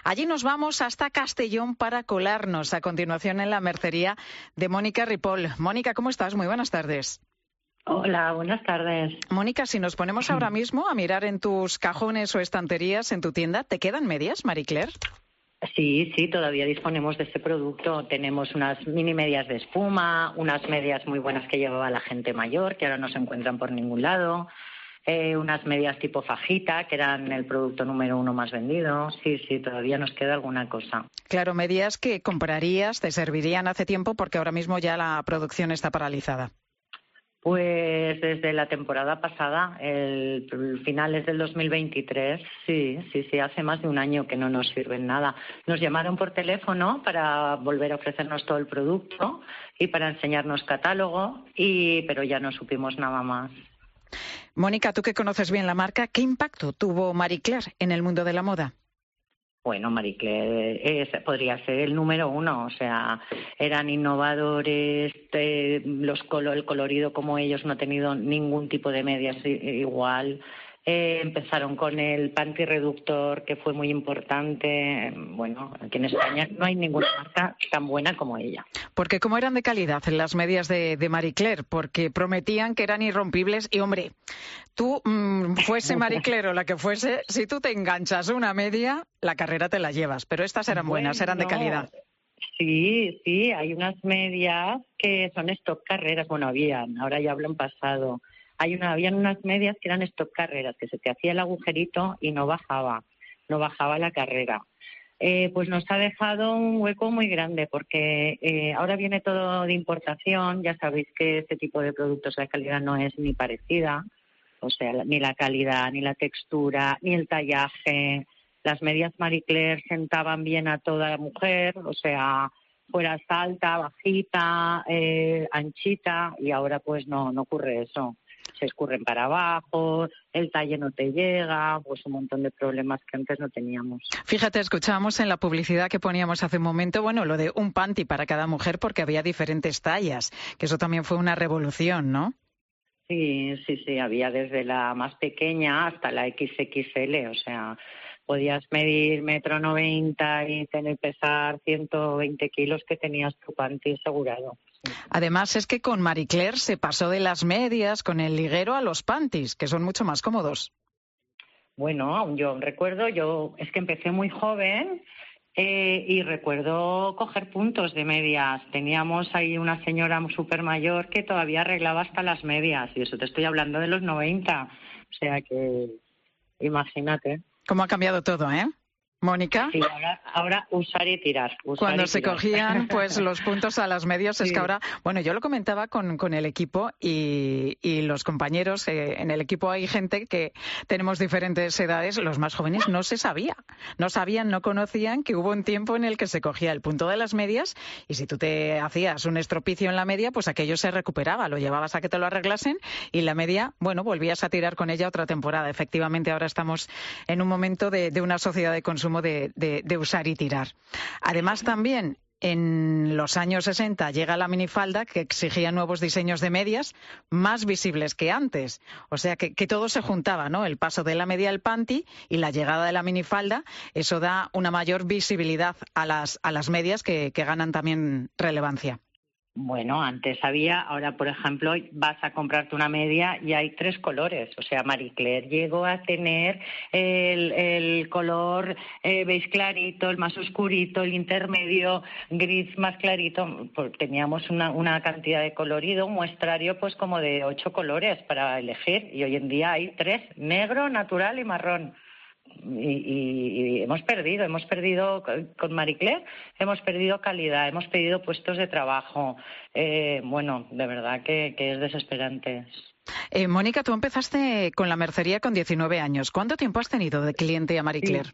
Allí nos vamos hasta Castellón para colarnos a continuación en la mercería de Mónica Ripoll. Mónica, ¿cómo estás? Muy buenas tardes. Hola, buenas tardes. Mónica, si nos ponemos ahora mismo a mirar en tus cajones o estanterías en tu tienda, ¿te quedan medias, Marie Claire? Sí, todavía disponemos de ese producto. Tenemos unas mini medias de espuma, unas medias muy buenas que llevaba la gente mayor, que ahora no se encuentran por ningún lado, unas medias tipo fajita, que eran el producto número 1 más vendido. Sí, todavía nos queda alguna cosa. Claro, medias que comprarías, te servirían hace tiempo porque ahora mismo ya la producción está paralizada. Pues desde la temporada pasada, finales del 2023, sí, hace más de un año que no nos sirven nada. Nos llamaron por teléfono para volver a ofrecernos todo el producto y para enseñarnos catálogo, pero ya no supimos nada más. Mónica, tú que conoces bien la marca, ¿qué impacto tuvo Marie Claire en el mundo de la moda? Bueno, Marie Claire podría ser el número 1, o sea, eran innovadores, el colorido como ellos no ha tenido ningún tipo de medias igual. Empezaron con el panty reductor, que fue muy importante. Bueno, aquí en España no hay ninguna marca tan buena como ella. Porque ¿cómo eran de calidad en las medias de Marie Claire? Porque prometían que eran irrompibles y, hombre, tú, fuese Marie Claire o la que fuese, si tú te enganchas una media, la carrera te la llevas. Pero estas eran buenas, eran de calidad. Sí, hay unas medias que son stock carreras. Bueno, ahora ya hablo en pasado. Habían unas medias que eran stock carreras, que se te hacía el agujerito y no bajaba la carrera. Pues nos ha dejado un hueco muy grande porque ahora viene todo de importación. Ya sabéis que este tipo de productos la calidad no es ni parecida, o sea, ni la calidad, ni la textura, ni el tallaje. Las medias Marie Claire sentaban bien a toda mujer, o sea, fueras alta, bajita, anchita, y ahora pues no ocurre eso. Se escurren para abajo, el talle no te llega, pues un montón de problemas que antes no teníamos. Fíjate, escuchábamos en la publicidad que poníamos hace un momento, bueno, lo de un panty para cada mujer porque había diferentes tallas, que eso también fue una revolución, ¿no? Sí, había desde la más pequeña hasta la XXL, o sea, podías medir 1,90 m y pesar 120 kilos que tenías tu panty asegurado. Sí. Además es que con Marie Claire se pasó de las medias con el liguero a los panties, que son mucho más cómodos. Bueno, yo es que empecé muy joven y recuerdo coger puntos de medias. Teníamos ahí una señora súper mayor que todavía arreglaba hasta las medias, y eso te estoy hablando de los 90, o sea que imagínate. ¿Cómo ha cambiado todo, Mónica? Sí, ahora usar y tirar. Cuando se cogían pues los puntos a las medias, es que ahora, bueno, yo lo comentaba con el equipo y los compañeros, en el equipo hay gente que tenemos diferentes edades, los más jóvenes no sabían, no conocían que hubo un tiempo en el que se cogía el punto de las medias y si tú te hacías un estropicio en la media, pues aquello se recuperaba, lo llevabas a que te lo arreglasen y la media, bueno, volvías a tirar con ella otra temporada. Efectivamente, ahora estamos en un momento de una sociedad de consumo de usar y tirar. Además, también en los años 60 llega la minifalda, que exigía nuevos diseños de medias más visibles que antes. O sea que todo se juntaba, ¿no? El paso de la media al panty y la llegada de la minifalda, eso da una mayor visibilidad a las medias que ganan también relevancia. Bueno, antes ahora por ejemplo vas a comprarte una media y hay 3 colores, o sea, Marie Claire llegó a tener el color beige clarito, el más oscurito, el intermedio, gris más clarito, pues teníamos una cantidad de colorido, un muestrario pues como de 8 colores para elegir y hoy en día hay 3, negro, natural y marrón. Y hemos perdido con Marie Claire, hemos perdido calidad, hemos perdido puestos de trabajo. Bueno, de verdad que es desesperante. Mónica, tú empezaste con la mercería con 19 años. ¿Cuánto tiempo has tenido de cliente a Marie Claire?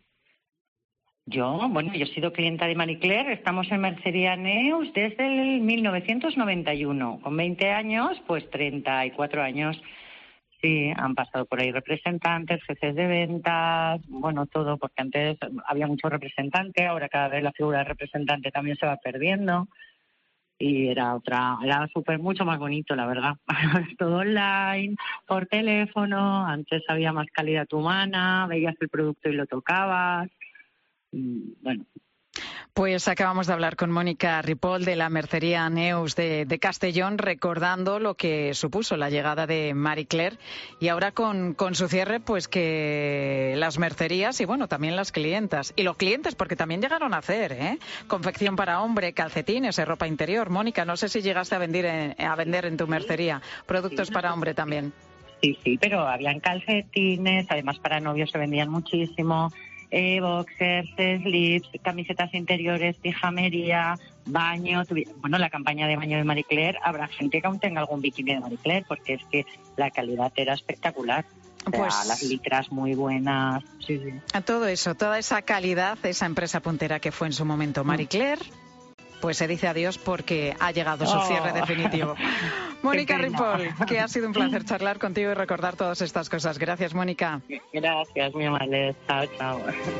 Yo he sido clienta de Marie Claire, estamos en Mercería Neus desde el 1991. Con 20 años, pues 34 años. Sí, han pasado por ahí representantes, jefes de ventas, bueno, todo, porque antes había mucho representante, ahora cada vez la figura de representante también se va perdiendo y era mucho más bonito, la verdad. Todo online, por teléfono, antes había más calidad humana, veías el producto y lo tocabas. Bueno. Pues acabamos de hablar con Mónica Ripoll de la mercería Neus de Castellón, recordando lo que supuso la llegada de Marie Claire, y ahora con su cierre, pues que las mercerías y bueno, también las clientas y los clientes, porque también llegaron a hacer confección para hombre, calcetines, ropa interior. Mónica, no sé si llegaste a vender en tu mercería productos para hombre también. Sí, pero habían calcetines, además para novios se vendían muchísimo. Boxers, slips, camisetas interiores, pijamería, baño. Bueno, la campaña de baño de Marie Claire, habrá gente que aún tenga algún bikini de Marie Claire, porque es que la calidad era espectacular. O sea, pues las licras muy buenas. Sí. A todo eso, toda esa calidad, esa empresa puntera que fue en su momento Marie Claire, pues se dice adiós porque ha llegado su cierre definitivo. Mónica Ripoll, que ha sido un placer charlar contigo y recordar todas estas cosas. Gracias, Mónica. Gracias, mi amable. Chao.